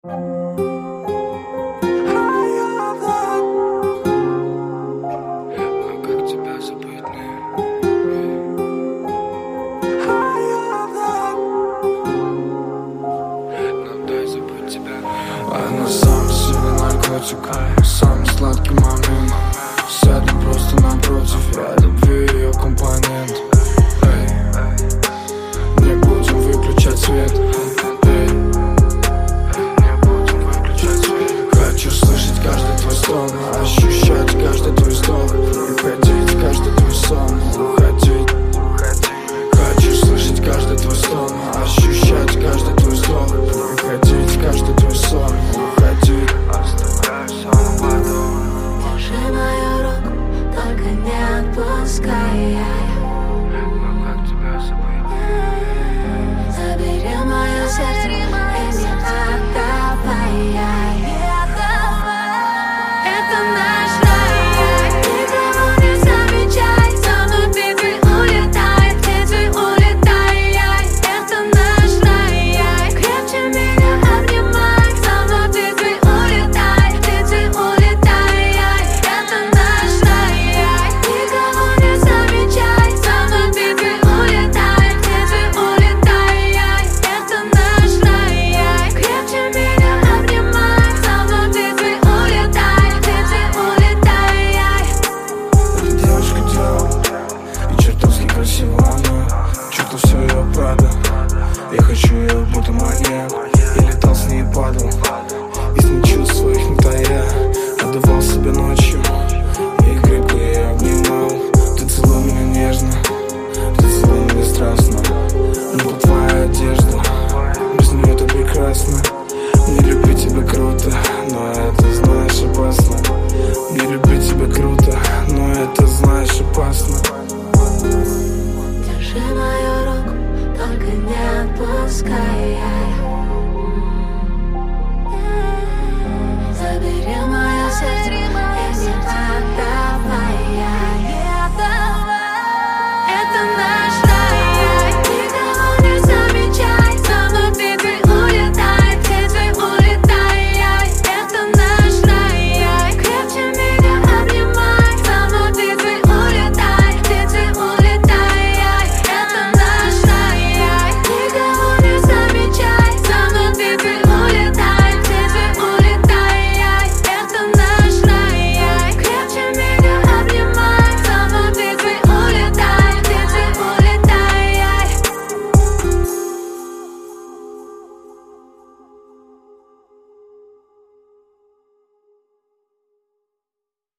Она самый сильный наркотик, самый сладкий момент. Сяду просто напротив, я люблю ее компонент. Не будем выключать свет. Хочу слышать каждый твой стон, ощущать каждый твой вздох, уходить в каждый твой сон, уходить. Хочу слышать каждый твой стон, ощущать каждый твой вздох, уходить в каждый твой сон, уходить. Оставляю сон в аду. Держи мою руку, только не отпускай. Но как тебя забыть? Забери мое сердце и не отдавай. Это наш рай. Никого не замечай, со мной птицы улетай, птицы улетай. Это наш рай. Крепче меня обнимай, со мной птицы улетай, птицы улетай. Это наш рай. Никого не замечай, со мной птицы улетай, птицы улетай. Это наш рай. Крепче меня обнимай, со мной птицы улетай, птицы улетай. Эта девушка делала и чертовски красиво она. Чувствую все ее правда. Я хочу ее, будто маньяк. И летал с ней, падал.